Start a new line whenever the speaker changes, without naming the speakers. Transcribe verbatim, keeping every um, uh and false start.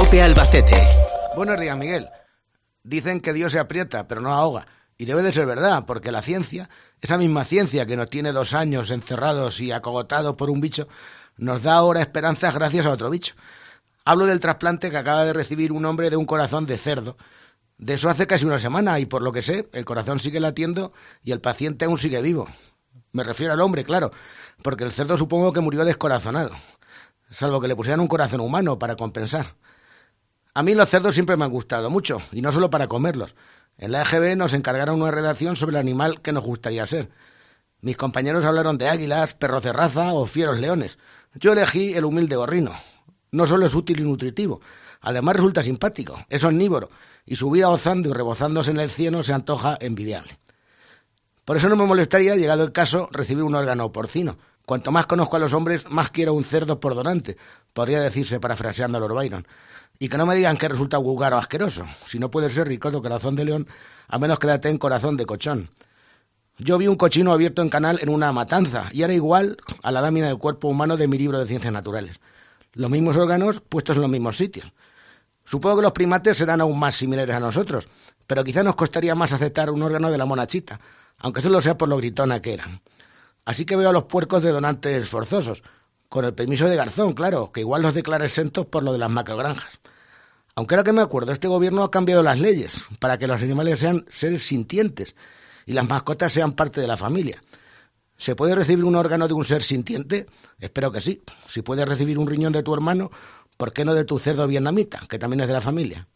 COPE Albacete.
Buenos días, Miguel. Dicen que Dios se aprieta, pero no ahoga. Y debe de ser verdad, porque la ciencia, esa misma ciencia que nos tiene dos años encerrados y acogotados por un bicho, nos da ahora esperanzas gracias a otro bicho. Hablo del trasplante que acaba de recibir un hombre de un corazón de cerdo. De eso hace casi una semana y, por lo que sé, el corazón sigue latiendo y el paciente aún sigue vivo. Me refiero al hombre, claro, porque el cerdo supongo que murió descorazonado, salvo que le pusieran un corazón humano para compensar. A mí los cerdos siempre me han gustado mucho, y no solo para comerlos. En la E G B nos encargaron una redacción sobre el animal que nos gustaría ser. Mis compañeros hablaron de águilas, perros de raza o fieros leones. Yo elegí el humilde gorrino. No solo es útil y nutritivo, además resulta simpático, es omnívoro, y su vida gozando y rebozándose en el cieno se antoja envidiable. Por eso no me molestaría, llegado el caso, recibir un órgano porcino. Cuanto más conozco a los hombres, más quiero un cerdo por donante, podría decirse parafraseando a Lord Byron. Y que no me digan que resulta vulgar o asqueroso. Si no puede ser ricoto corazón de león, a menos que date en corazón de cochón. Yo vi un cochino abierto en canal en una matanza, y era igual a la lámina del cuerpo humano de mi libro de ciencias naturales. Los mismos órganos puestos en los mismos sitios. Supongo que los primates serán aún más similares a nosotros, pero quizá nos costaría más aceptar un órgano de la monachita, aunque solo sea por lo gritona que eran. Así que veo a los puercos de donantes forzosos, con el permiso de Garzón, claro, que igual los declara exentos por lo de las macrogranjas. Aunque ahora que me acuerdo, este gobierno ha cambiado las leyes para que los animales sean seres sintientes y las mascotas sean parte de la familia. ¿Se puede recibir un órgano de un ser sintiente? Espero que sí. Si puedes recibir un riñón de tu hermano, ¿por qué no de tu cerdo vietnamita, que también es de la familia?